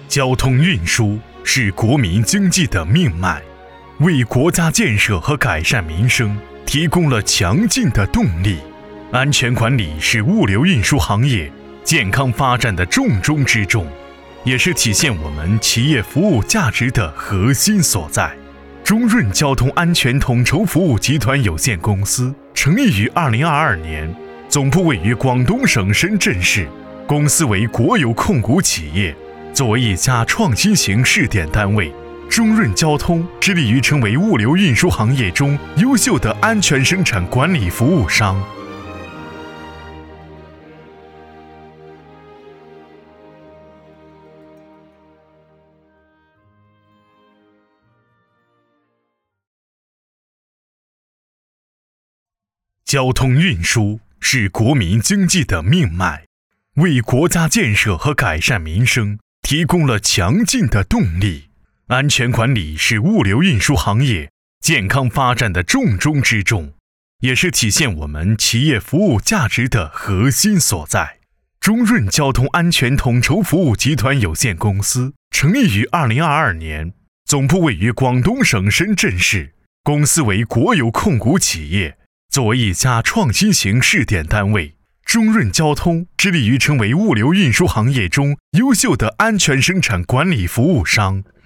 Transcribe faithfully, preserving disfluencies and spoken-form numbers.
交通运输是国民经济的命脉，为国家建设和改善民生提供了强劲的动力。安全管理是物流运输行业健康发展的重中之重，也是体现我们企业服务价值的核心所在。中润交通安全统筹服务集团有限公司成立于二零二二年，总部位于广东省深圳市，公司为国有控股企业。作为一家创新型试点单位，中润交通致力于成为物流运输行业中优秀的安全生产管理服务商。交通运输是国民经济的命脉，为国家建设和改善民生提供了强劲的动力。安全管理是物流运输行业健康发展的重中之重，也是体现我们企业服务价值的核心所在。中润交通安全统筹服务集团有限公司成立于二零二二年，总部位于广东省深圳市，公司为国有控股企业。作为一家创新型试点单位，中润交通致力于成为物流运输行业中优秀的安全生产管理服务商。